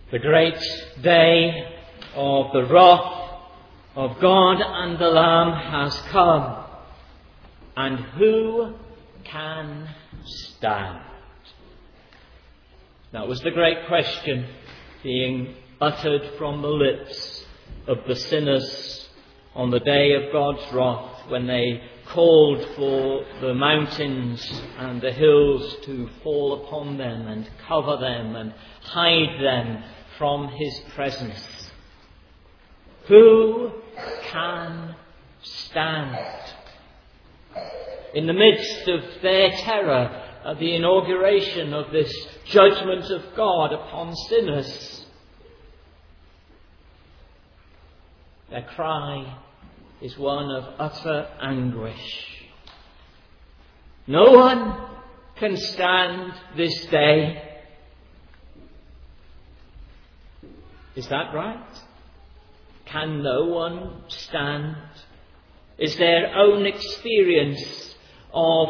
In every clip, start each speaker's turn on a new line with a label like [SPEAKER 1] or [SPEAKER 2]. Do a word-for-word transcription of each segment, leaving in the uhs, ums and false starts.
[SPEAKER 1] The great day of the wrath of God and the Lamb has come. And who can stand? That was the great question being uttered from the lips of the sinners on the day of God's wrath, when they called for the mountains and the hills to fall upon them and cover them and hide them from his presence. Who can stand? In the midst of their terror at the inauguration of this judgment of God upon sinners, their cry is one of utter anguish. No one can stand this day. Is that right? Can no one stand? Is their own experience of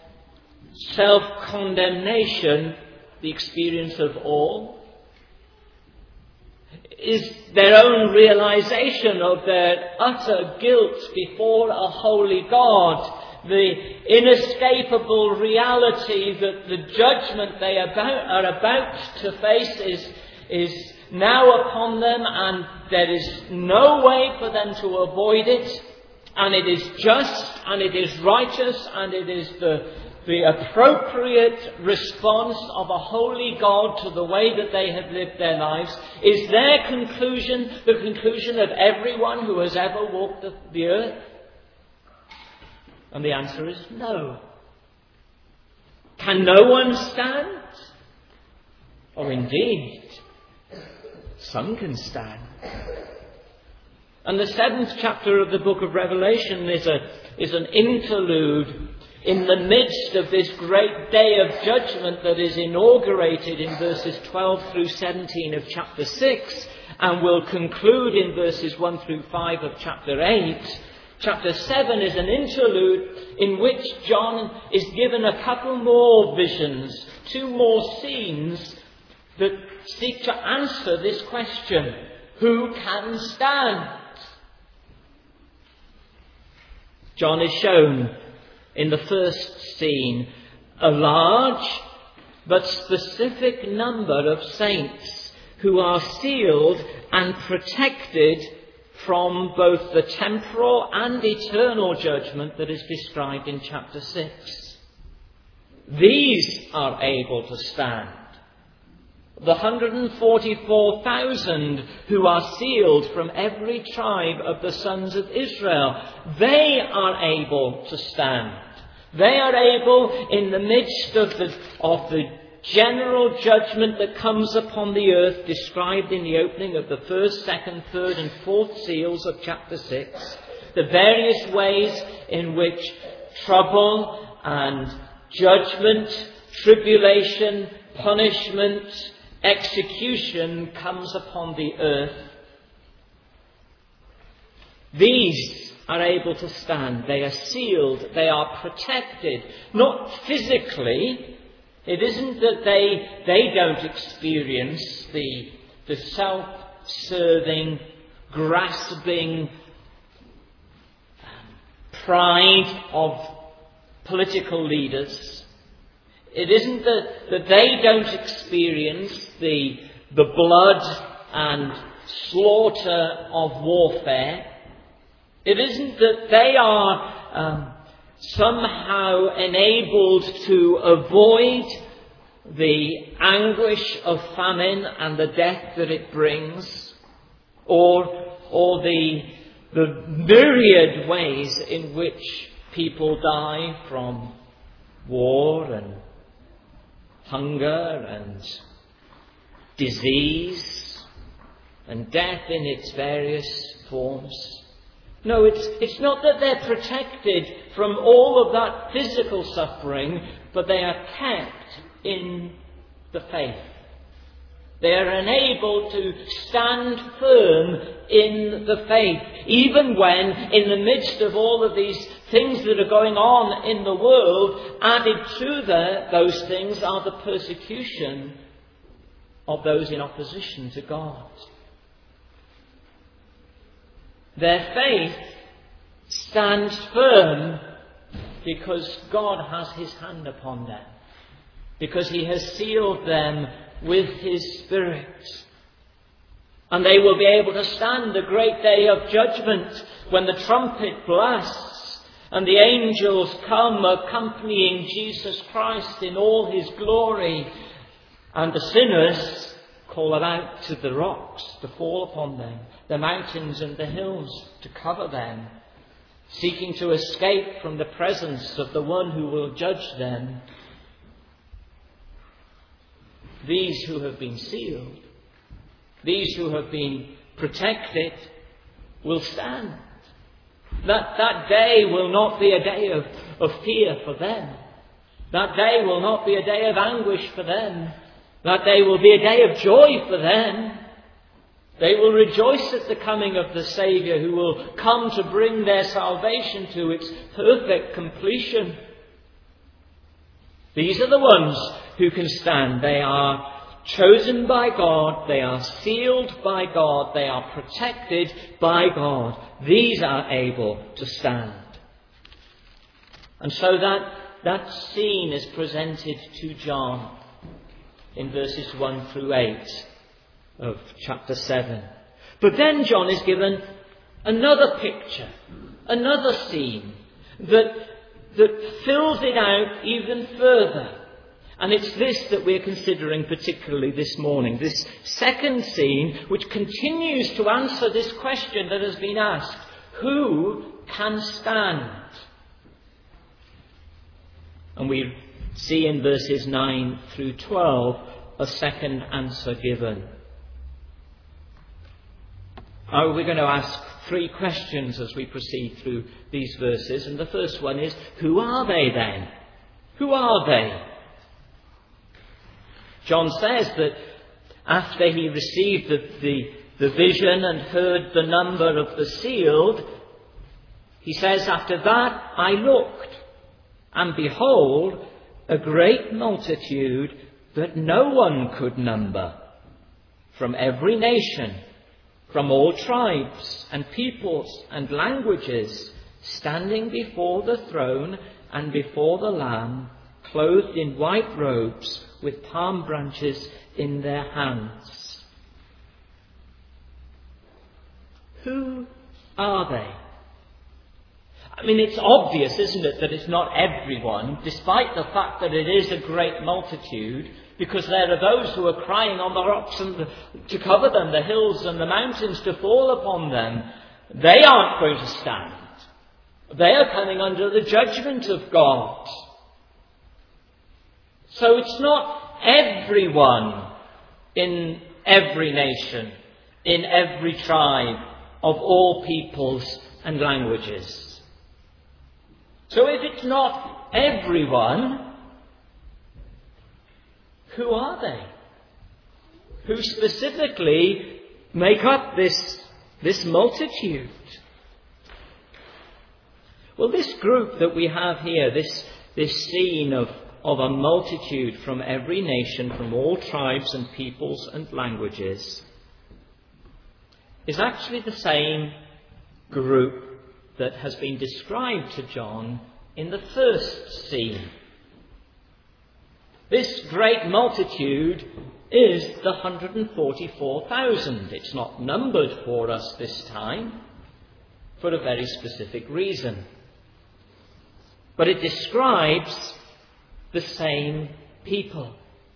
[SPEAKER 1] self-condemnation the experience of all? Is their own realization of their utter guilt before a holy God the inescapable reality that the judgment they about, are about to face is, is now upon them, and there is no way for them to avoid it, and it is just, and it is righteous, and it is the, the appropriate response of a holy God to the way that they have lived their lives? Is their conclusion the conclusion of everyone who has ever walked the, the earth? And the answer is no. Can no one stand? Or indeed, some can stand. And the seventh chapter of the book of Revelation is a is an interlude in the midst of this great day of judgment that is inaugurated in verses twelve through seventeen of chapter six, and will conclude in verses one through five of chapter eight. Chapter seven is an interlude in which John is given a couple more visions, two more scenes that seek to answer this question: who can stand? John is shown in the first scene a large but specific number of saints who are sealed and protected from both the temporal and eternal judgment that is described in chapter six. These are able to stand. The one hundred forty-four thousand who are sealed from every tribe of the sons of Israel, they are able to stand. They are able, in the midst of the, of the general judgment that comes upon the earth, described in the opening of the first, second, third and fourth seals of chapter six, the various ways in which trouble and judgment, tribulation, punishment, execution comes upon the earth. These are able to stand. They are sealed. They are protected. Not physically. It isn't that they, they don't experience the, the self-serving, grasping pride of political leaders. It isn't that, that they don't experience the, the blood and slaughter of warfare. It isn't that they are um, somehow enabled to avoid the anguish of famine and the death that it brings, or, or the, the myriad ways in which people die from war and hunger and disease and death in its various forms. No, it's, it's not that they're protected from all of that physical suffering, but they are kept in the faith. They are enabled to stand firm in the faith, even when, in the midst of all of these things that are going on in the world, added to the, those things are the persecution of those in opposition to God. Their faith stands firm because God has his hand upon them, because he has sealed them with his Spirit. And they will be able to stand the great day of judgment when the trumpet blasts and the angels come accompanying Jesus Christ in all his glory, and the sinners call out to the rocks to fall upon them, the mountains and the hills to cover them, seeking to escape from the presence of the one who will judge them. These who have been sealed, these who have been protected, will stand. That, that day will not be a day of, of fear for them. That day will not be a day of anguish for them. That day will be a day of joy for them. They will rejoice at the coming of the Saviour, who will come to bring their salvation to its perfect completion. These are the ones who can stand. They are chosen by God, they are sealed by God, they are protected by God. These are able to stand. And so that, that scene is presented to John in verses one through eight of chapter seven. But then John is given another picture, another scene that, that fills it out even further. And it's this that we're considering particularly this morning, this second scene, which continues to answer this question that has been asked: who can stand? And we see in verses nine through twelve a second answer given. Now we're going to ask three questions as we proceed through these verses. And the first one is, who are they then? Who are they? John says that after he received the, the, the vision and heard the number of the sealed, he says, after that I looked, and behold, a great multitude that no one could number, from every nation, from all tribes and peoples and languages, standing before the throne and before the Lamb, clothed in white robes, with palm branches in their hands. Who are they? I mean, it's obvious, isn't it, that it's not everyone, despite the fact that it is a great multitude, because there are those who are crying on the rocks and the, to cover them, the hills and the mountains to fall upon them. They aren't going to stand. They are coming under the judgment of God. So it's not everyone in every nation, in every tribe, of all peoples and languages. So if it's not everyone, who are they? Who specifically make up this, this multitude? Well, this group that we have here, this, this scene of of a multitude from every nation, from all tribes and peoples and languages, is actually the same group that has been described to John in the first scene. This great multitude is the one hundred forty-four thousand. It's not numbered for us this time for a very specific reason. But it describes the same people.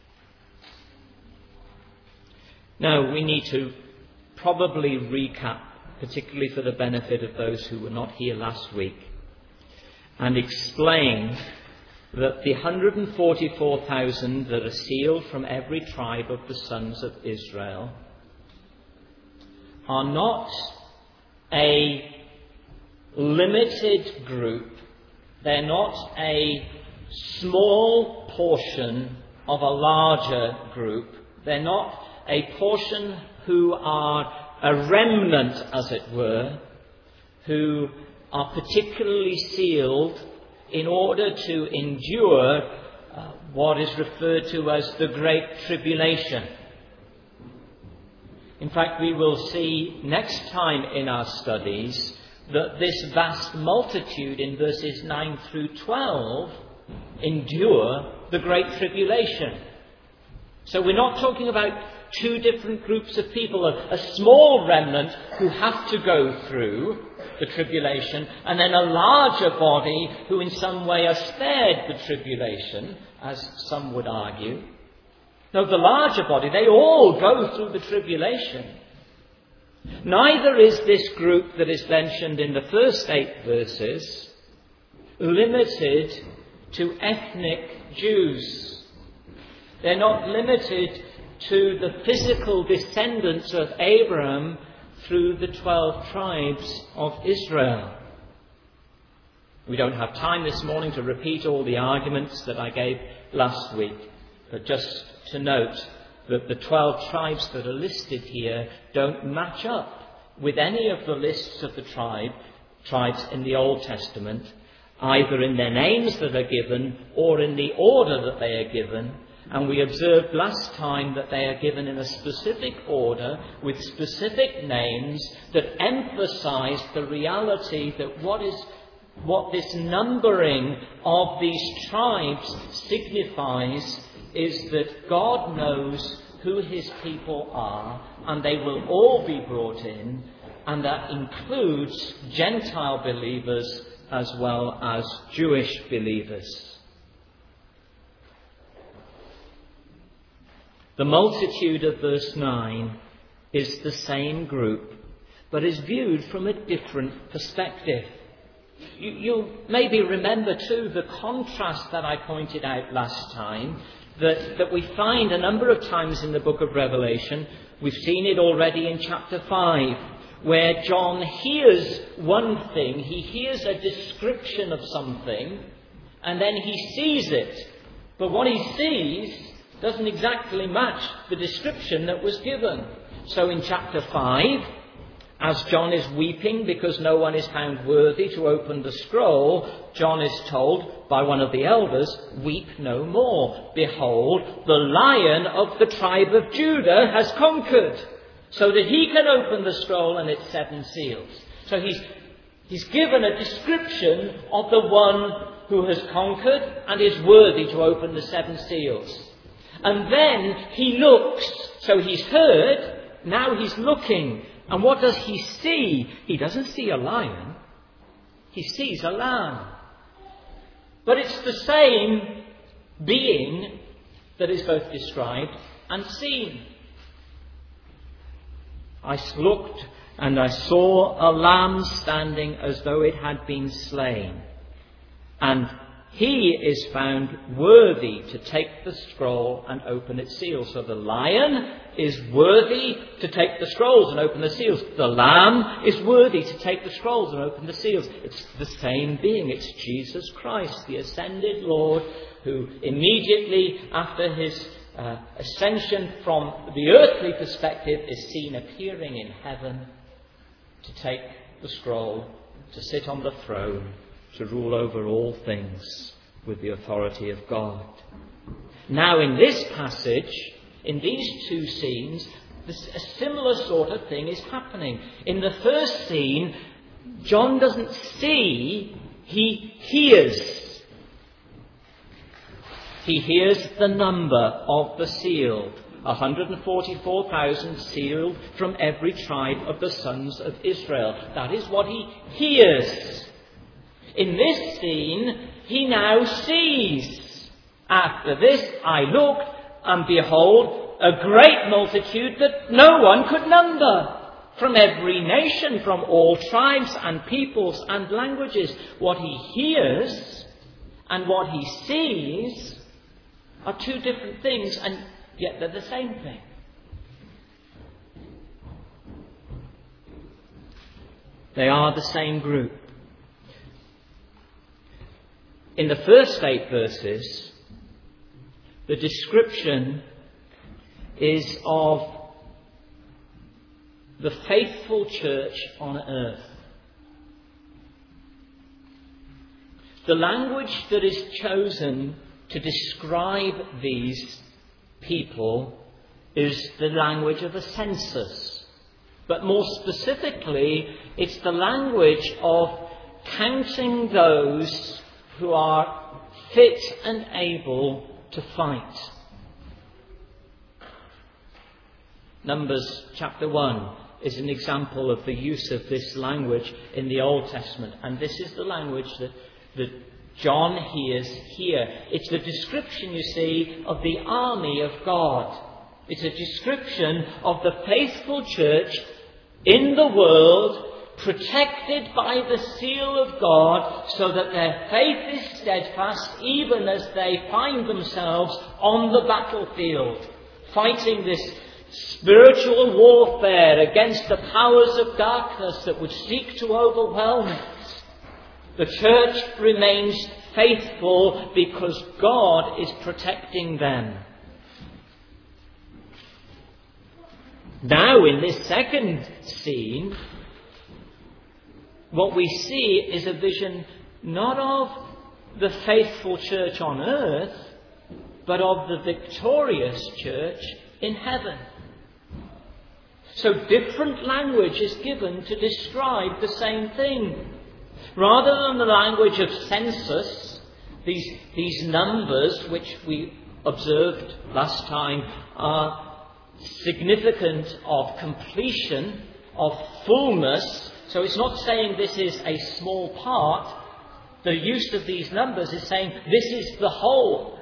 [SPEAKER 1] Now, we need to probably recap, particularly for the benefit of those who were not here last week, and explain that the one hundred forty-four thousand that are sealed from every tribe of the sons of Israel are not a limited group. They're not a small portion of a larger group. They're not a portion who are a remnant, as it were, who are particularly sealed in order to endure uh, what is referred to as the Great Tribulation. In fact, we will see next time in our studies that this vast multitude in verses nine through twelve endure the Great Tribulation. So we're not talking about two different groups of people, a, a small remnant who have to go through the tribulation, and then a larger body who in some way are spared the tribulation, as some would argue. No, the larger body, they all go through the tribulation. Neither is this group that is mentioned in the first eight verses limited to ethnic Jews. They're not limited to the physical descendants of Abraham through the twelve tribes of Israel. We don't have time this morning to repeat all the arguments that I gave last week, but just to note that the twelve tribes that are listed here don't match up with any of the lists of the tribe, tribes in the Old Testament, either in their names that are given or in the order that they are given. And we observed last time that they are given in a specific order with specific names that emphasize the reality that what is what this numbering of these tribes signifies is that God knows who his people are, and they will all be brought in, and that includes Gentile believers as well as Jewish believers. The multitude of verse nine is the same group, but is viewed from a different perspective. You, you'll maybe remember too the contrast that I pointed out last time, that, that we find a number of times in the book of Revelation. We've seen it already in chapter five, where John hears one thing, he hears a description of something, and then he sees it. But what he sees doesn't exactly match the description that was given. So in chapter five, as John is weeping because no one is found worthy to open the scroll, John is told by one of the elders, "Weep no more. Behold, the Lion of the tribe of Judah has conquered, so that he can open the scroll and its seven seals." So he's, he's given a description of the one who has conquered and is worthy to open the seven seals. And then he looks. So he's heard, now he's looking. And what does he see? He doesn't see a lion. He sees a lamb. But it's the same being that is both described and seen. I looked and I saw a lamb standing as though it had been slain. And he is found worthy to take the scroll and open its seals. So the lion is worthy to take the scrolls and open the seals. The lamb is worthy to take the scrolls and open the seals. It's the same being. It's Jesus Christ, the ascended Lord, who immediately after his uh, ascension from the earthly perspective is seen appearing in heaven to take the scroll, to sit on the throne, to rule over all things with the authority of God. Now in this passage, in these two scenes, a similar sort of thing is happening. In the first scene, John doesn't see, he hears. He hears the number of the sealed. one hundred forty-four thousand sealed from every tribe of the sons of Israel. That is what he hears. In this scene, he now sees. After this, I looked, and behold, a great multitude that no one could number, from every nation, from all tribes and peoples and languages. What he hears and what he sees are two different things, and yet they're the same thing. They are the same group. In the first eight verses, the description is of the faithful church on earth. The language that is chosen to describe these people is the language of a census. But more specifically, it's the language of counting those who are fit and able to fight. Numbers chapter one is an example of the use of this language in the Old Testament. And this is the language that, that John hears here. It's the description, you see, of the army of God. It's a description of the faithful church in the world, protected by the seal of God, so that their faith is steadfast even as they find themselves on the battlefield, fighting this spiritual warfare against the powers of darkness that would seek to overwhelm it. The church remains faithful because God is protecting them. Now, in this second scene, what we see is a vision not of the faithful church on earth, but of the victorious church in heaven. So different language is given to describe the same thing. Rather than the language of census, these, these numbers, which we observed last time, are significant of completion, of fullness. So it's not saying this is a small part. The use of these numbers is saying this is the whole.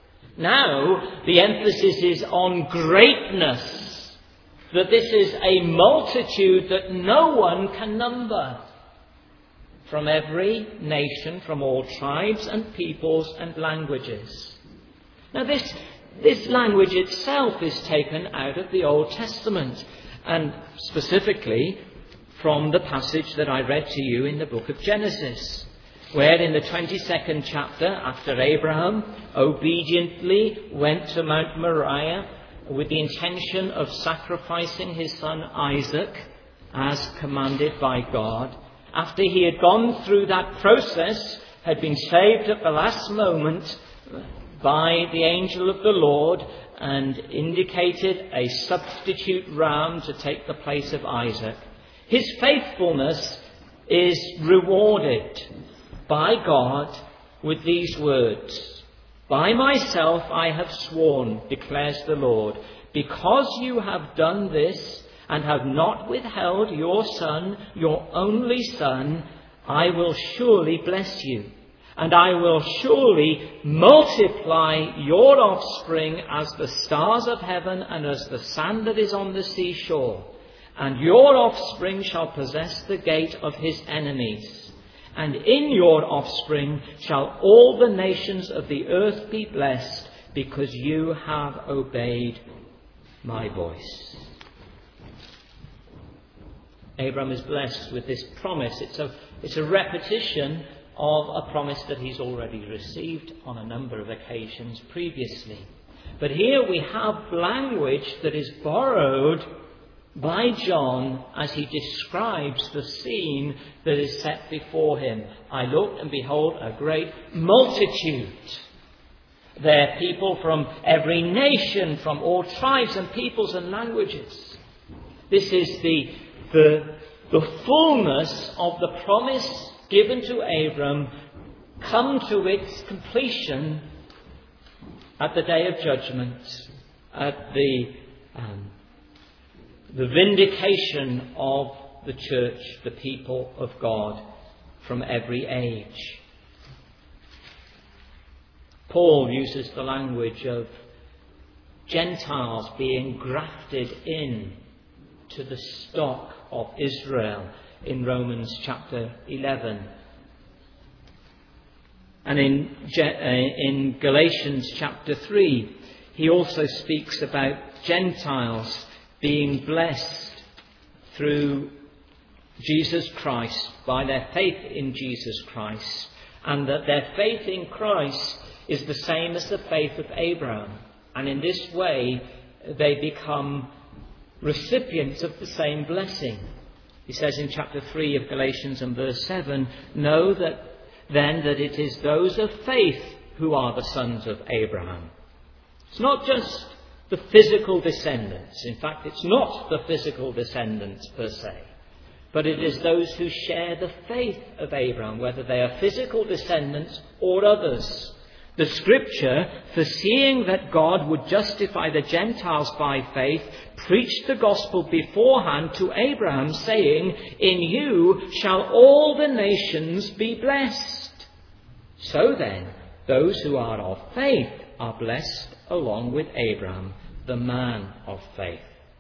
[SPEAKER 1] Now the emphasis is on greatness, that this is a multitude that no one can number, from every nation, from all tribes and peoples and languages. Now this This language itself is taken out of the Old Testament, and specifically from the passage that I read to you in the book of Genesis, where in the twenty-second chapter, after Abraham obediently went to Mount Moriah with the intention of sacrificing his son Isaac as commanded by God, after he had gone through that process, had been saved at the last moment by the angel of the Lord and indicated a substitute ram to take the place of Isaac, his faithfulness is rewarded by God with these words: "By myself I have sworn, declares the Lord, because you have done this and have not withheld your son, your only son, I will surely bless you. And I will surely multiply your offspring as the stars of heaven and as the sand that is on the seashore. And your offspring shall possess the gate of his enemies. And in your offspring shall all the nations of the earth be blessed, because you have obeyed my voice." Abram is blessed with this promise. It's a, it's a repetition of a promise that he's already received on a number of occasions previously. But here we have language that is borrowed by John as he describes the scene that is set before him. "I looked, and behold, a great multitude." They're people from every nation, from all tribes and peoples and languages. This is the, the, the fullness of the promise given to Abram, come to its completion at the day of judgment, at the um, the vindication of the church, the people of God from every age. Paul uses the language of Gentiles being grafted in to the stock of Israel in Romans chapter eleven. And in, in Galatians chapter three, he also speaks about Gentiles being blessed through Jesus Christ, by their faith in Jesus Christ, and that their faith in Christ is the same as the faith of Abraham. And in this way, they become recipients of the same blessing. He says in chapter three of Galatians and verse seven, "Know that then that it is those of faith who are the sons of Abraham." It's not just the physical descendants. In fact, it's not the physical descendants per se, but it is those who share the faith of Abraham, whether they are physical descendants or others. The Scripture, foreseeing that God would justify the Gentiles by faith, preached the gospel beforehand to Abraham, saying, "In you shall all the nations be blessed." So then, those who are of faith are blessed along with Abraham, the man of faith.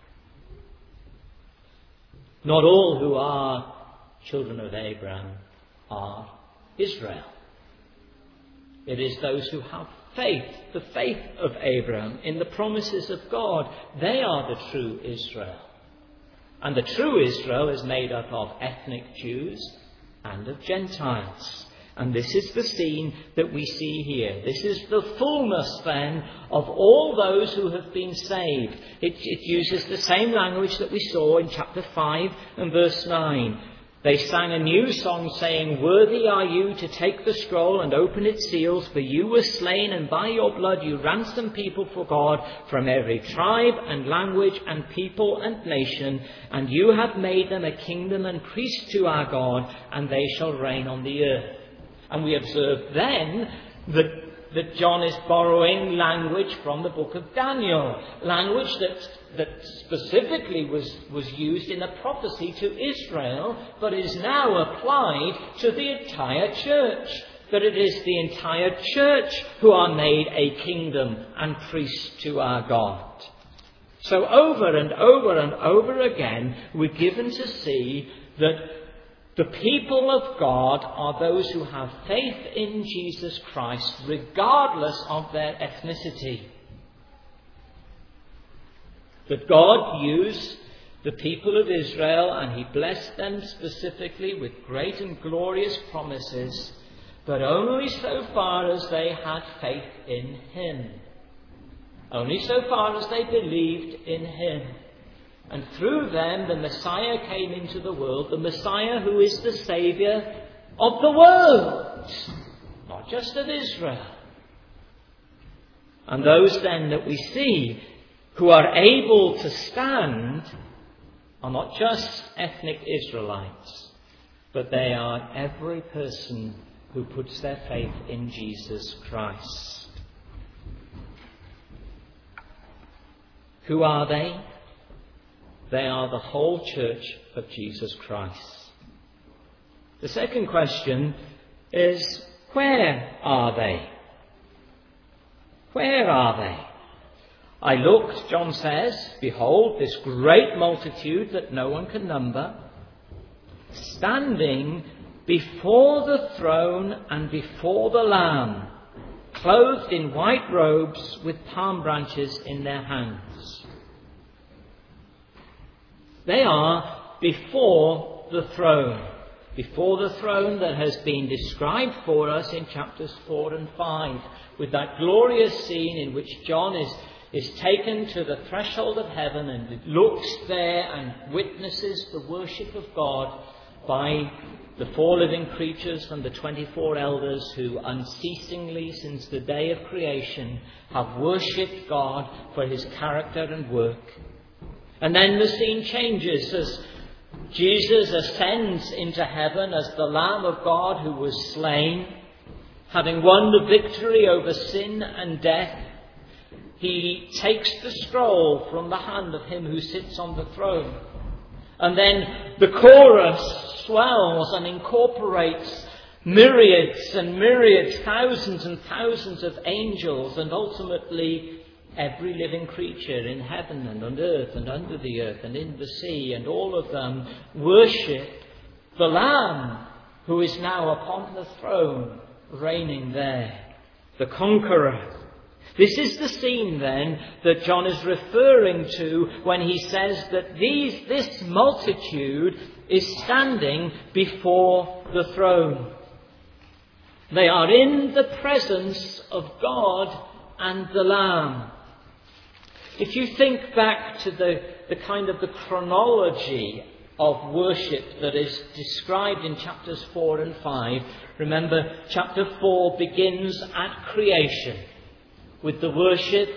[SPEAKER 1] Not all who are children of Abraham are Israel. It is those who have faith, the faith of Abraham in the promises of God. They are the true Israel. And the true Israel is made up of ethnic Jews and of Gentiles. And this is the scene that we see here. This is the fullness then of all those who have been saved. It, it uses the same language that we saw in chapter five and verse nine. They sang a new song saying, "Worthy are you to take the scroll and open its seals, for you were slain, and by your blood you ransomed people for God from every tribe and language and people and nation, and you have made them a kingdom and priests to our God, and they shall reign on the earth." And we observe then that, that John is borrowing language from the book of Daniel, language that, that specifically was, was used in a prophecy to Israel, but is now applied to the entire church. That it is the entire church who are made a kingdom and priests to our God. So over and over and over again, we're given to see that the people of God are those who have faith in Jesus Christ, regardless of their ethnicity. That God used the people of Israel and he blessed them specifically with great and glorious promises, but only so far as they had faith in him. Only so far as they believed in him. And through them the Messiah came into the world, the Messiah who is the Saviour of the world, not just of Israel. And those then that we see who are able to stand are not just ethnic Israelites, but they are every person who puts their faith in Jesus Christ. Who are they? They are the whole church of Jesus Christ. The second question is, where are they? Where are they? I looked, John says, behold, this great multitude that no one can number, standing before the throne and before the Lamb, clothed in white robes with palm branches in their hands. They are before the throne, before the throne that has been described for us in chapters four and five, with that glorious scene in which John is, is taken to the threshold of heaven and looks there and witnesses the worship of God by the four living creatures and the twenty-four elders who unceasingly since the day of creation have worshipped God for his character and work. And then the scene changes as Jesus ascends into heaven as the Lamb of God who was slain, having won the victory over sin and death. He takes the scroll from the hand of him who sits on the throne. And then the chorus swells and incorporates myriads and myriads, thousands and thousands of angels, and ultimately every living creature in heaven and on earth and under the earth and in the sea, and all of them worship the Lamb who is now upon the throne, reigning there, the conqueror. This is the scene then that John is referring to when he says that these, this multitude is standing before the throne. They are in the presence of God and the Lamb. If you think back to the, the kind of the chronology of worship that is described in chapters four and five, remember chapter four begins at creation with the worship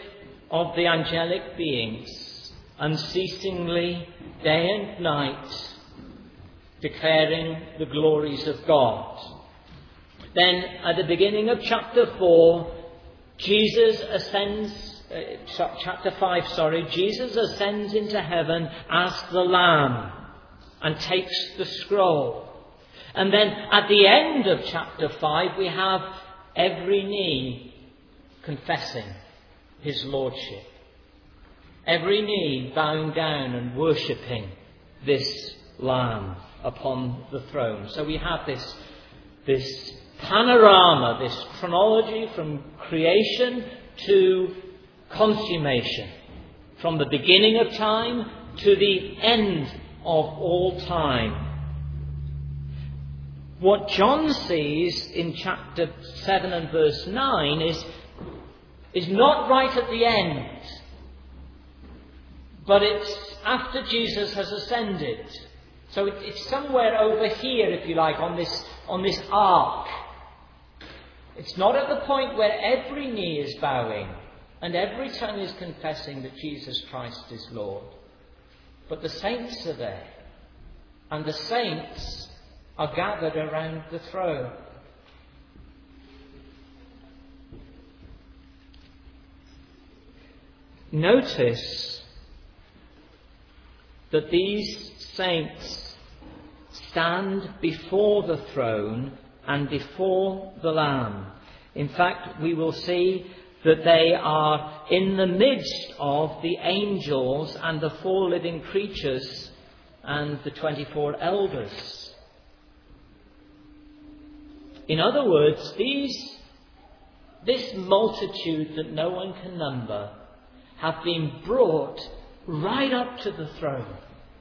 [SPEAKER 1] of the angelic beings, unceasingly, day and night, declaring the glories of God. Then, at the beginning of chapter four, Jesus ascends, uh, chapter five, sorry, Jesus ascends into heaven as the Lamb and takes the scroll. And then at the end of chapter five, we have every knee confessing his lordship. Every knee bowing down and worshipping this Lamb upon the throne. So we have this, this panorama, this chronology from creation to consummation, from the beginning of time to the end of all time. What John sees in chapter seven and verse nine is, is not right at the end, but it's after Jesus has ascended. So it, it's somewhere over here, if you like, on this, on this arc. It's not at the point where every knee is bowing and every tongue is confessing that Jesus Christ is Lord. But the saints are there, and the saints are gathered around the throne. Notice that these saints stand before the throne and before the Lamb. In fact, we will see that they are in the midst of the angels and the four living creatures and the twenty-four elders. In other words, these, this multitude that no one can number have been brought right up to the throne.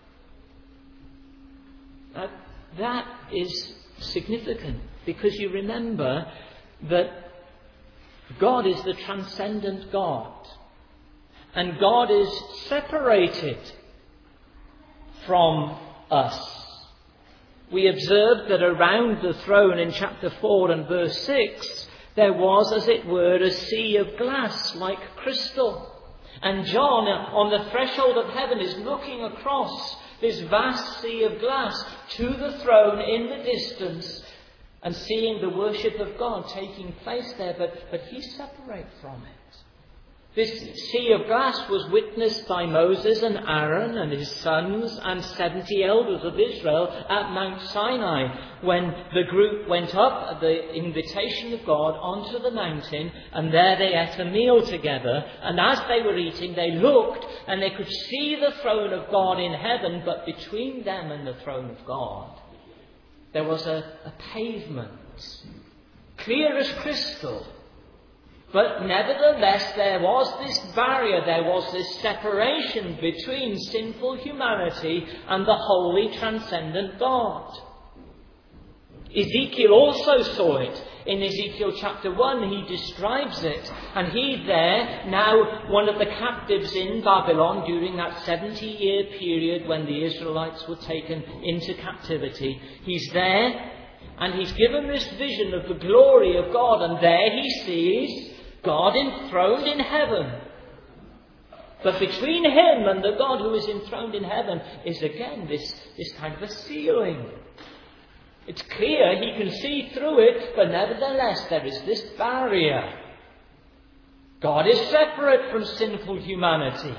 [SPEAKER 1] That, that is significant, because you remember that God is the transcendent God, and God is separated from us. We observed that around the throne in chapter four and verse six there was, as it were, a sea of glass like crystal. And John, on the threshold of heaven, is looking across this vast sea of glass to the throne in the distance and seeing the worship of God taking place there, but, but he's separate from it. This sea of glass was witnessed by Moses and Aaron and his sons and seventy elders of Israel at Mount Sinai, when the group went up at the invitation of God onto the mountain, and there they ate a meal together. And as they were eating, they looked and they could see the throne of God in heaven, but between them and the throne of God there was a, a pavement, clear as crystal. But nevertheless, there was this barrier, there was this separation between sinful humanity and the holy, transcendent God. Ezekiel also saw it. In Ezekiel chapter one, he describes it. And he there, now one of the captives in Babylon during that seventy-year period when the Israelites were taken into captivity, he's there and he's given this vision of the glory of God. And there he sees God enthroned in heaven. But between him and the God who is enthroned in heaven is again this, this kind of a ceiling. It's clear, he can see through it, but nevertheless there is this barrier. God is separate from sinful humanity.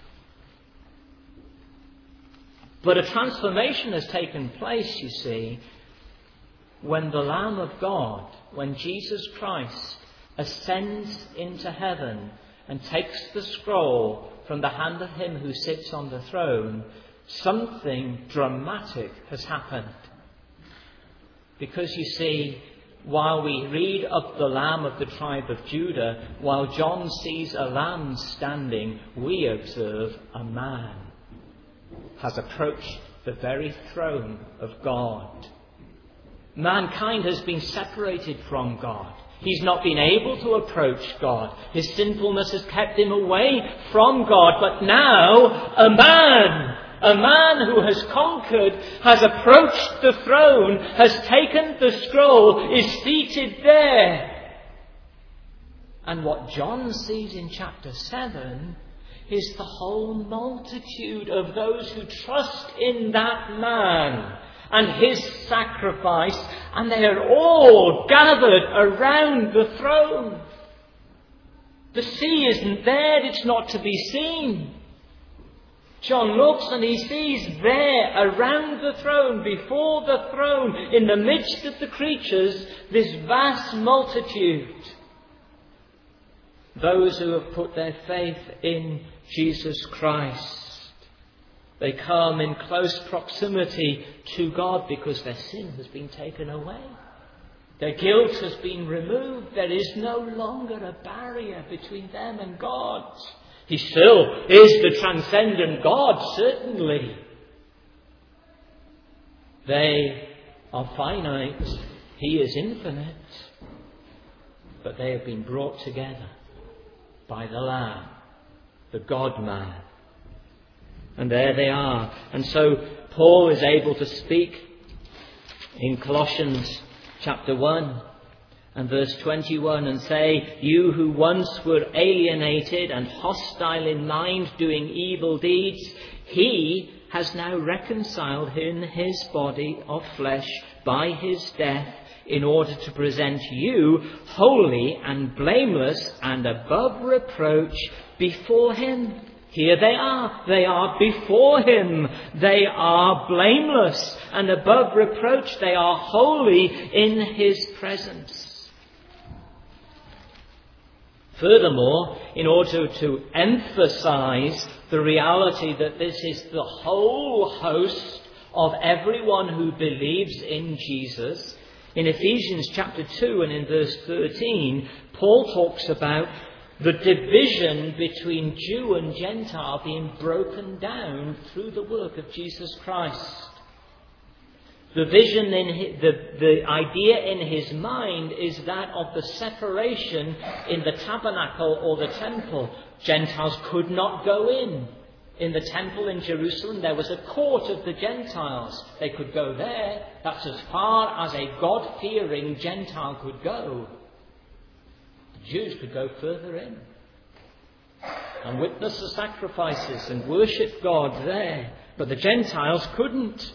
[SPEAKER 1] But a transformation has taken place, you see, when the Lamb of God, when Jesus Christ ascends into heaven and takes the scroll from the hand of him who sits on the throne. Something dramatic has happened. Because you see, while we read of the Lamb of the tribe of Judah, while John sees a lamb standing, we observe a man has approached the very throne of God. Mankind has been separated from God. He's not been able to approach God. His sinfulness has kept him away from God. But now, a man, a man who has conquered, has approached the throne, has taken the scroll, is seated there. And what John sees in chapter seven is the whole multitude of those who trust in that man and his sacrifice, and they are all gathered around the throne. The sea isn't there, it's not to be seen. John looks and he sees there around the throne, before the throne, in the midst of the creatures, this vast multitude. Those who have put their faith in Jesus Christ. They come in close proximity to God because their sin has been taken away. Their guilt has been removed. There is no longer a barrier between them and God. He still is the transcendent God, certainly. They are finite. He is infinite. But they have been brought together by the Lamb, the God-man. And there they are. And so Paul is able to speak in Colossians chapter one and verse twenty-one and say, "You who once were alienated and hostile in mind, doing evil deeds, he has now reconciled in his body of flesh by his death, in order to present you holy and blameless and above reproach before him." Here they are. They are before him. They are blameless and above reproach. They are holy in his presence. Furthermore, in order to emphasize the reality that this is the whole host of everyone who believes in Jesus, in Ephesians chapter two and in verse thirteen, Paul talks about the division between Jew and Gentile being broken down through the work of Jesus Christ. The vision, in his, the, the idea in his mind is that of the separation in the tabernacle or the temple. Gentiles could not go in. In the temple in Jerusalem, there was a court of the Gentiles. They could go there. That's as far as a God-fearing Gentile could go. The Jews could go further in and witness the sacrifices and worship God there. But the Gentiles couldn't.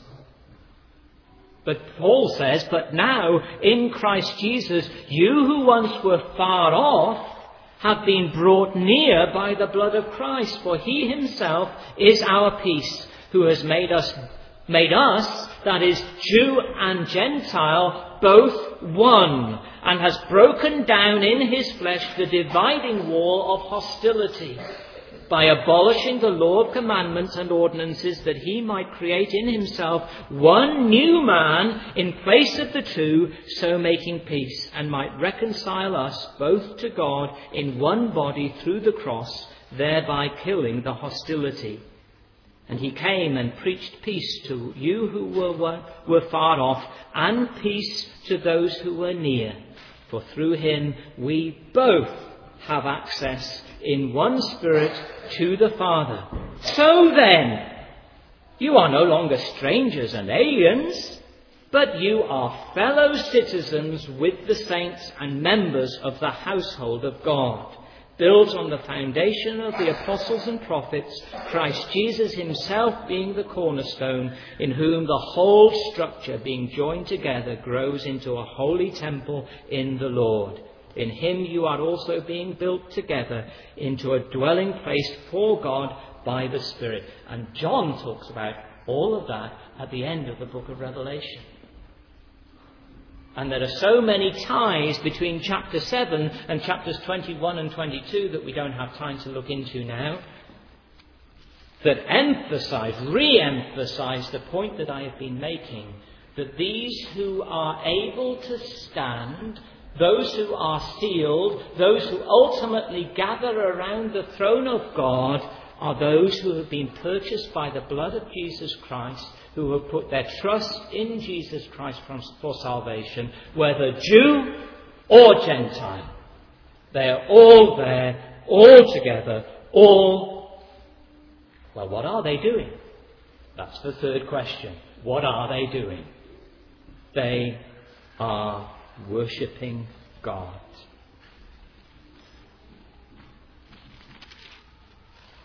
[SPEAKER 1] But Paul says, "But now, in Christ Jesus, you who once were far off have been brought near by the blood of Christ, for he himself is our peace, who has made us, made us, that is, Jew and Gentile, both one, and has broken down in his flesh the dividing wall of hostility, by abolishing the law of commandments and ordinances, that he might create in himself one new man in place of the two, so making peace, and might reconcile us both to God in one body through the cross, thereby killing the hostility. And he came and preached peace to you who were, were far off, and peace to those who were near. For through him we both have access in one Spirit to the Father. So then, you are no longer strangers and aliens, but you are fellow citizens with the saints and members of the household of God, built on the foundation of the apostles and prophets, Christ Jesus himself being the cornerstone, in whom the whole structure, being joined together, grows into a holy temple in the Lord. In him you are also being built together into a dwelling place for God by the Spirit. And John talks about all of that at the end of the book of Revelation. And there are so many ties between chapter seven and chapters twenty-one and twenty-two that we don't have time to look into now, that emphasize, re-emphasize the point that I have been making, that these who are able to stand, those who are sealed, those who ultimately gather around the throne of God, are those who have been purchased by the blood of Jesus Christ, who have put their trust in Jesus Christ for salvation, whether Jew or Gentile. They are all there, all together, all. Well, what are they doing? That's the third question. What are they doing? They are worshipping God.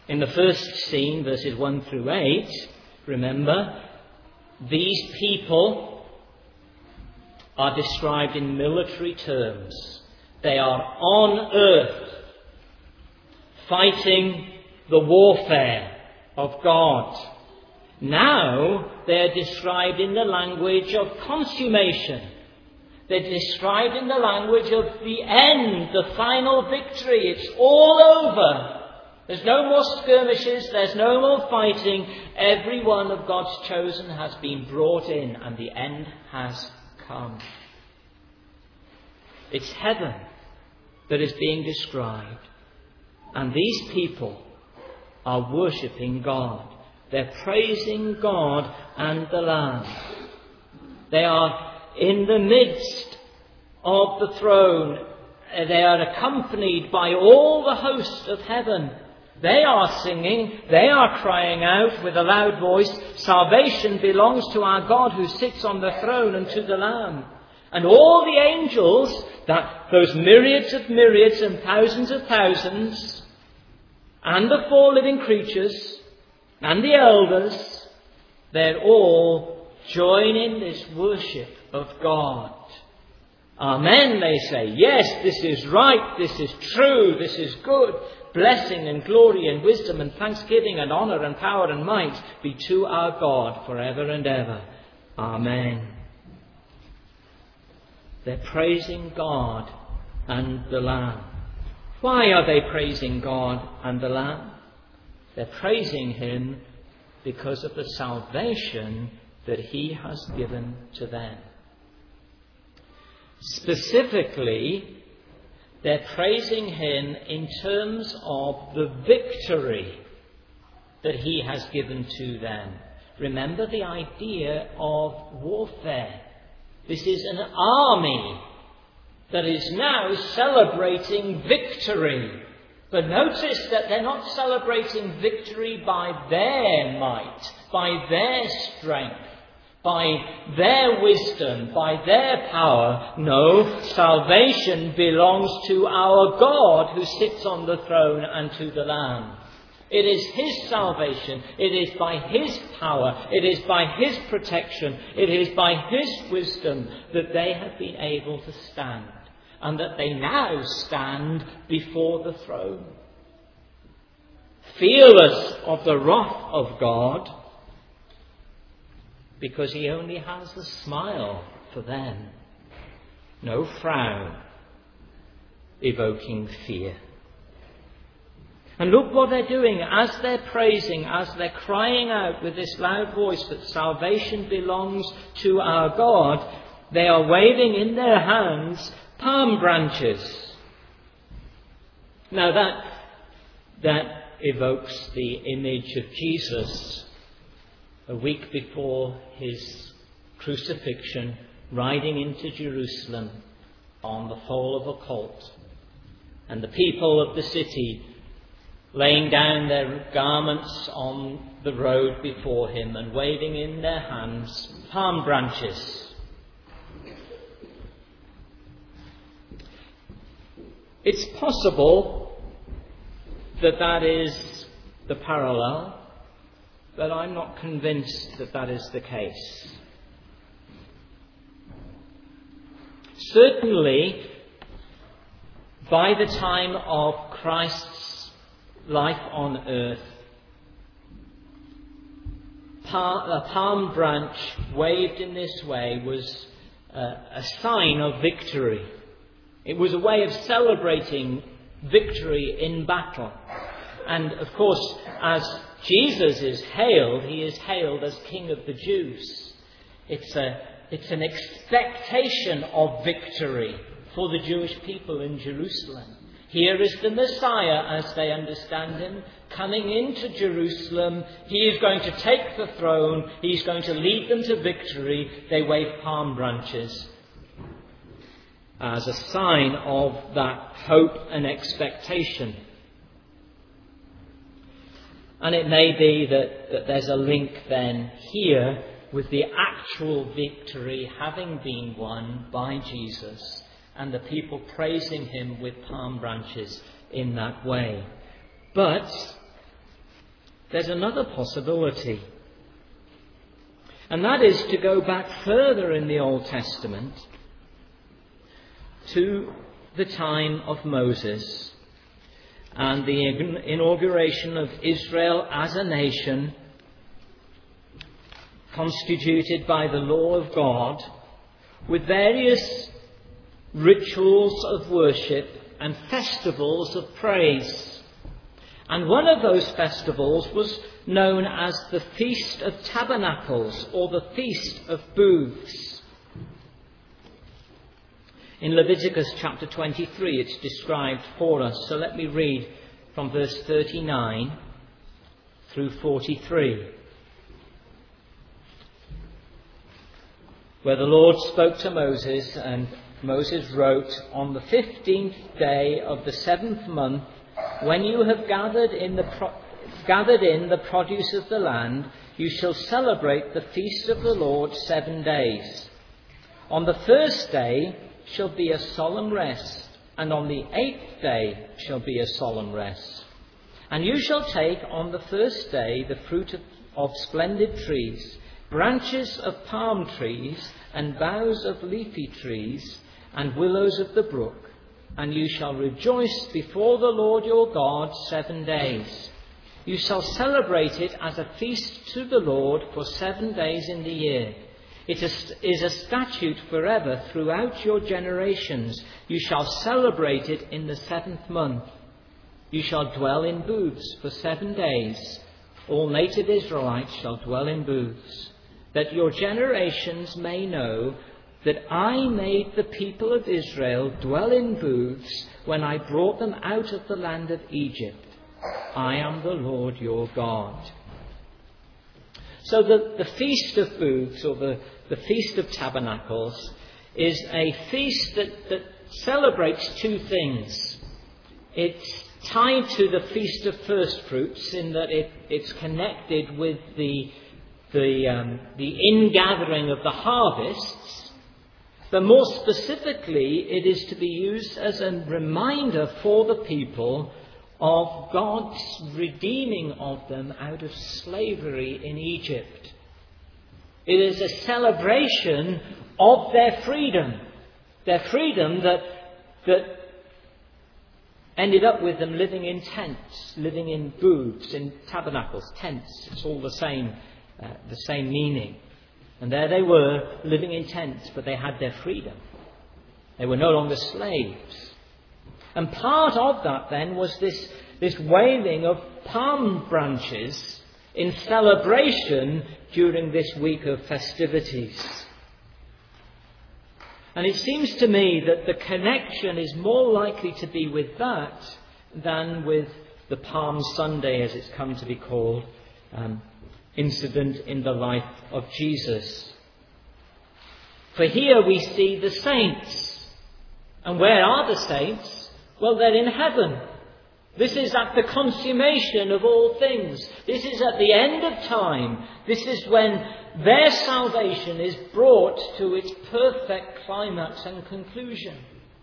[SPEAKER 1] In the first scene, verses one through eight, remember, these people are described in military terms. They are on earth, fighting the warfare of God. Now they're described in the language of consummation. They're described in the language of the end, the final victory. It's all over. There's no more skirmishes. There's no more fighting. Every one of God's chosen has been brought in, and the end has come. It's heaven that is being described. And these people are worshipping God. They're praising God and the Lamb. They are in the midst of the throne. They are accompanied by all the hosts of heaven. They are singing, they are crying out with a loud voice, "Salvation belongs to our God who sits on the throne and to the Lamb." And all the angels, that those myriads of myriads and thousands of thousands, and the four living creatures, and the elders, they're all joining this worship of God. Amen, they say. Yes, this is right, this is true, this is good. Blessing and glory and wisdom and thanksgiving and honour and power and might be to our God forever and ever. Amen. They're praising God and the Lamb. Why are they praising God and the Lamb? They're praising Him because of the salvation that He has given to them. Specifically, they're praising Him in terms of the victory that He has given to them. Remember the idea of warfare. This is an army that is now celebrating victory. But notice that they're not celebrating victory by their might, by their strength, by their wisdom, by their power. No, salvation belongs to our God who sits on the throne and to the Lamb. It is His salvation. It is by His power. It is by His protection. It is by His wisdom that they have been able to stand, and that they now stand before the throne, fearless of the wrath of God, because He only has a smile for them, no frown evoking fear. And look what they're doing as they're praising, as they're crying out with this loud voice that salvation belongs to our God. They are waving in their hands palm branches. Now that, that evokes the image of Jesus a week before His crucifixion, riding into Jerusalem on the foal of a colt, and the people of the city laying down their garments on the road before Him and waving in their hands palm branches. It's possible that that is the parallel, but I'm not convinced that that is the case. Certainly, by the time of Christ's life on earth, a palm branch waved in this way was a sign of victory. It was a way of celebrating victory in battle. And of course, as Jesus is hailed, He is hailed as King of the Jews. It's a, it's an expectation of victory for the Jewish people in Jerusalem. Here is the Messiah, as they understand Him, coming into Jerusalem. He is going to take the throne. He's going to lead them to victory. They wave palm branches as a sign of that hope and expectation. And it may be that, that there's a link then here with the actual victory having been won by Jesus, and the people praising Him with palm branches in that way. But there's another possibility. And that is to go back further in the Old Testament to the time of Moses and the inauguration of Israel as a nation constituted by the law of God, with various rituals of worship and festivals of praise. And one of those festivals was known as the Feast of Tabernacles, or the Feast of Booths. In Leviticus chapter twenty-three it's described for us. So let me read from verse thirty-nine through forty-three. Where the Lord spoke to Moses, and Moses wrote, "On the fifteenth day of the seventh month, when you have gathered in the pro- gathered in the produce of the land, you shall celebrate the feast of the Lord seven days. On the first day shall be a solemn rest, and on the eighth day shall be a solemn rest. And you shall take on the first day the fruit of, of splendid trees, branches of palm trees, and boughs of leafy trees, and willows of the brook, and you shall rejoice before the Lord your God seven days. You shall celebrate it as a feast to the Lord for seven days in the year. It is a statute forever throughout your generations. You shall celebrate it in the seventh month. You shall dwell in booths for seven days. All native Israelites shall dwell in booths, that your generations may know that I made the people of Israel dwell in booths when I brought them out of the land of Egypt. I am the Lord your God." So the, the Feast of Booths, or the, the Feast of Tabernacles, is a feast that, that celebrates two things. It's tied to the Feast of First Fruits in that it, it's connected with the, the, um, the ingathering of the harvests. But more specifically, it is to be used as a reminder for the people of God's redeeming of them out of slavery in Egypt. It is a celebration of their freedom. Their freedom that, that ended up with them living in tents, living in booths, in tabernacles, tents. It's all the same, uh, the same meaning. And there they were, living in tents, but they had their freedom. They were no longer slaves. And part of that then was this, this waving of palm branches in celebration during this week of festivities. And it seems to me that the connection is more likely to be with that than with the Palm Sunday, as it's come to be called, um, incident in the life of Jesus. For here we see the saints. And where are the saints? Well, they're in heaven. This is at the consummation of all things. This is at the end of time. This is when their salvation is brought to its perfect climax and conclusion.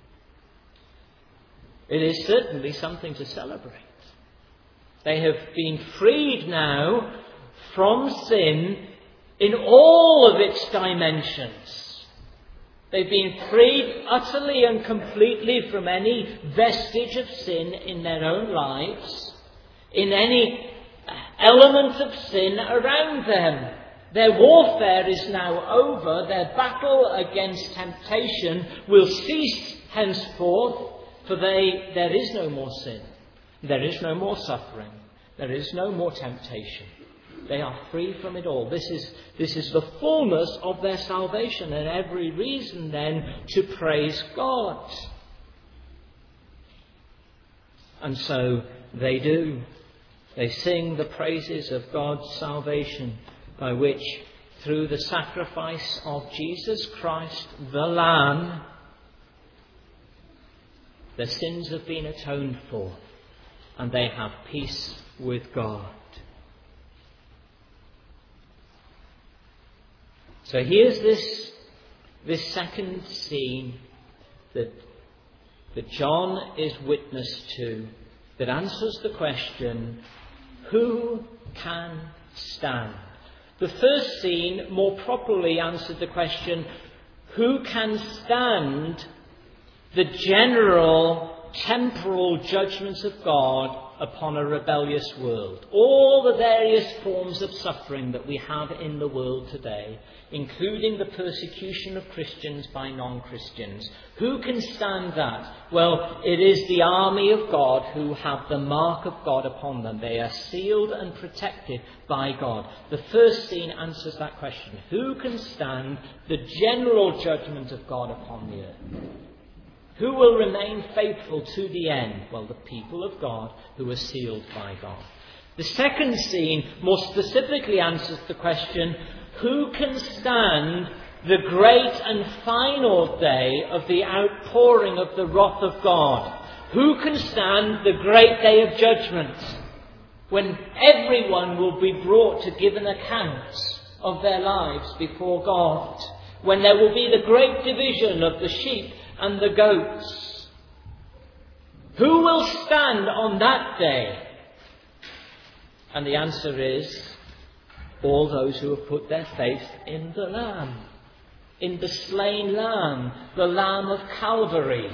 [SPEAKER 1] It is certainly something to celebrate. They have been freed now from sin in all of its dimensions. They've been freed utterly and completely from any vestige of sin in their own lives, in any element of sin around them. Their warfare is now over. Their battle against temptation will cease henceforth, for they, there is no more sin. There is no more suffering. There is no more temptation. They are free from it all. This is, this is the fullness of their salvation, and every reason then to praise God. And so they do. They sing the praises of God's salvation, by which, through the sacrifice of Jesus Christ, the Lamb, their sins have been atoned for, and they have peace with God. So here's this, this second scene that, that John is witness to, that answers the question, Who can stand? The first scene more properly answered the question, who can stand the general temporal judgments of God upon a rebellious world? All the various forms of suffering that we have in the world today, including the persecution of Christians by non-Christians. Who can stand that? Well, it is the army of God who have the mark of God upon them. They are sealed and protected by God. The first scene answers that question. Who can stand the general judgment of God upon the earth? Who will remain faithful to the end? Well, the people of God who are sealed by God. The second scene more specifically answers the question, who can stand the great and final day of the outpouring of the wrath of God? Who can stand the great day of judgment, when everyone will be brought to give an account of their lives before God? When there will be the great division of the sheep and the goats. Who will stand on that day? And the answer is all those who have put their faith in the Lamb, in the slain Lamb, the Lamb of Calvary,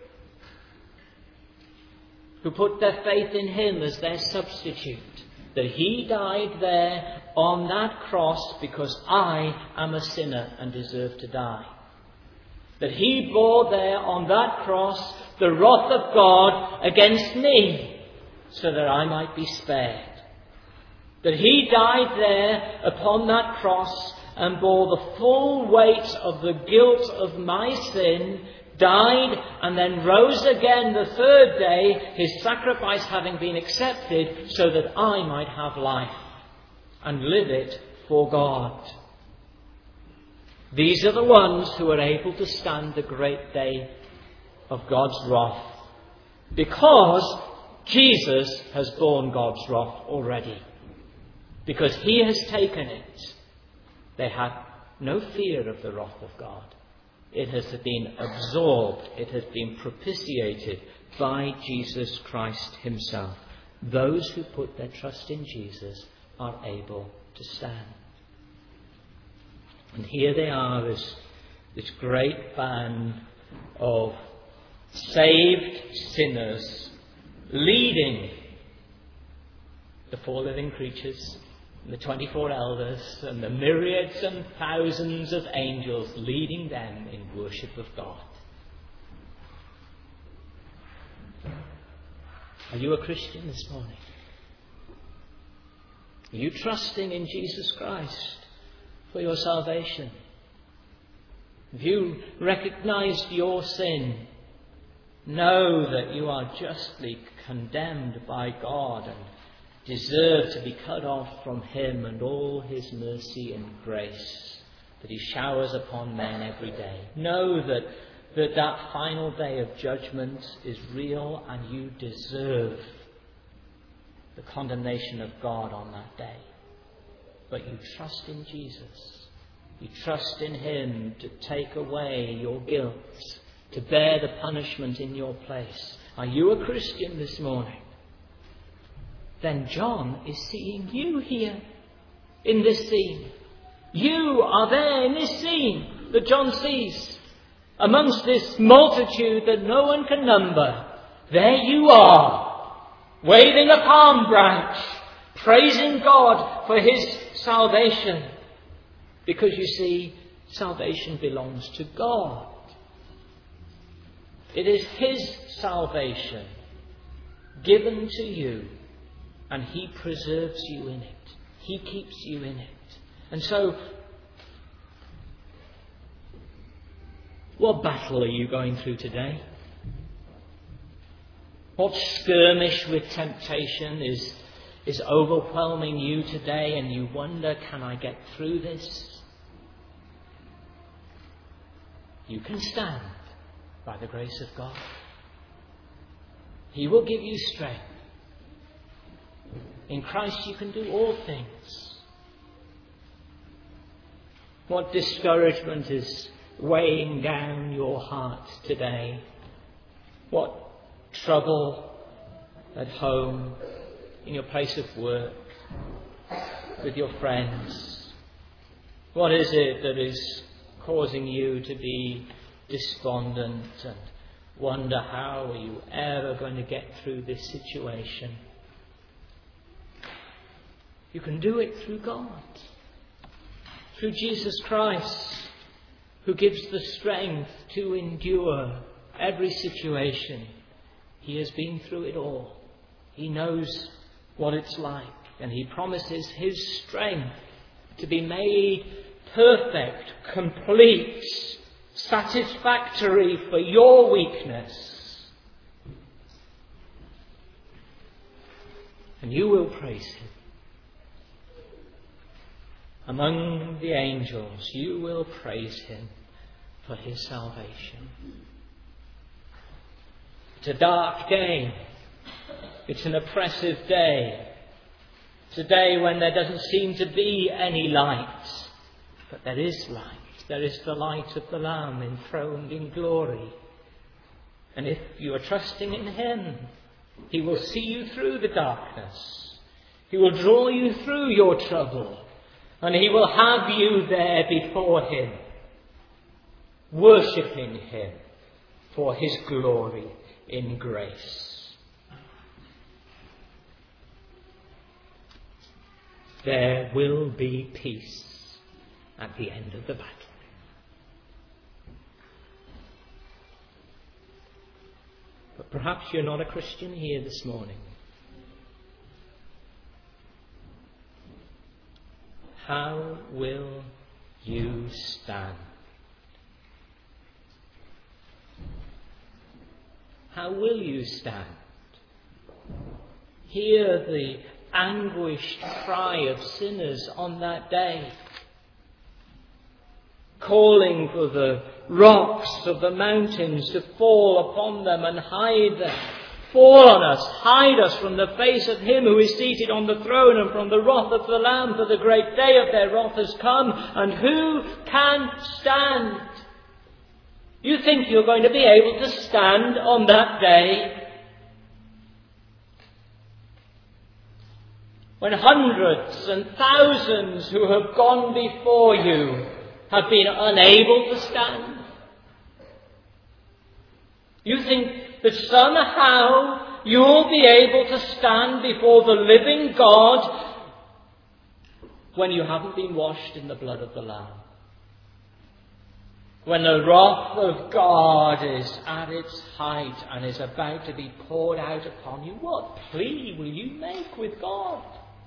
[SPEAKER 1] who put their faith in him as their substitute, that he died there on that cross because I am a sinner and deserve to die. That he bore there on that cross the wrath of God against me, so that I might be spared. That he died there upon that cross and bore the full weight of the guilt of my sin, died and then rose again the third day, his sacrifice having been accepted, so that I might have life and live it for God. These are the ones who are able to stand the great day of God's wrath, because Jesus has borne God's wrath already. Because he has taken it, they have no fear of the wrath of God. It has been absorbed, it has been propitiated by Jesus Christ himself. Those who put their trust in Jesus are able to stand. And here they are, this, this great band of saved sinners, leading the four living creatures, the twenty-four elders, and the myriads and thousands of angels, leading them in worship of God. Are you a Christian this morning? Are you trusting in Jesus Christ for your salvation? Have you recognized your sin? Know that you are justly condemned by God and deserve to be cut off from him and all his mercy and grace that he showers upon men every day. Know that that, that final day of judgment is real, and you deserve the condemnation of God on that day. But you trust in Jesus. You trust in him to take away your guilt, to bear the punishment in your place. Are you a Christian this morning? Then John is seeing you here in this scene. You are there in this scene that John sees. Amongst this multitude that no one can number, there you are, waving a palm branch, praising God for his salvation. Because you see, salvation belongs to God. It is his salvation given to you, and he preserves you in it. He keeps you in it. And so, what battle are you going through today? What skirmish with temptation is, is overwhelming you today, and you wonder, can I get through this? You can stand by the grace of God. He will give you strength. In Christ you can do all things. What discouragement is weighing down your heart today? What trouble at home? in your place of work, with your friends? What is it that is causing you to be despondent and wonder how are you ever going to get through this situation? You can do it through God, through Jesus Christ, who gives the strength to endure every situation. He has been through it all. He knows what it's like, and he promises his strength to be made perfect, complete, satisfactory for your weakness. And you will praise him. Among the angels, you will praise him for his salvation. It's a dark day. It's an oppressive day. It's a day when there doesn't seem to be any light. But there is light. There is the light of the Lamb enthroned in glory. And if you are trusting in him, he will see you through the darkness. He will draw you through your trouble. And he will have you there before him, worshipping him for his glory in grace. There will be peace at the end of the battle. But perhaps you're not a Christian here this morning. How will you stand? How will you stand? Hear the anguished cry of sinners on that day, calling for the rocks of the mountains to fall upon them and hide them. Fall on us, hide us from the face of him who is seated on the throne and from the wrath of the Lamb, for the great day of their wrath has come, and who can stand? You think you're going to be able to stand on that day? When hundreds and thousands who have gone before you have been unable to stand? You think that somehow you'll be able to stand before the living God when you haven't been washed in the blood of the Lamb? When the wrath of God is at its height and is about to be poured out upon you, what plea will you make with God?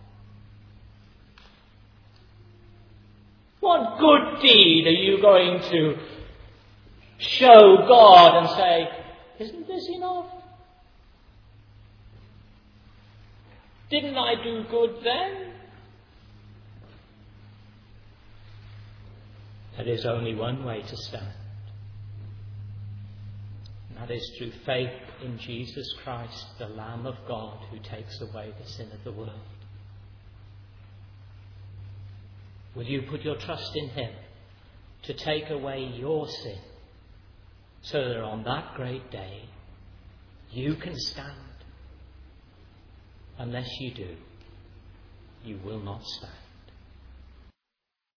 [SPEAKER 1] What good deed are you going to show God and say, isn't this enough? Didn't I do good then? There is only one way to stand. And that is through faith in Jesus Christ, the Lamb of God, who takes away the sin of the world. Will you put your trust in him to take away your sin, so that on that great day you can stand? Unless you do, you will not stand.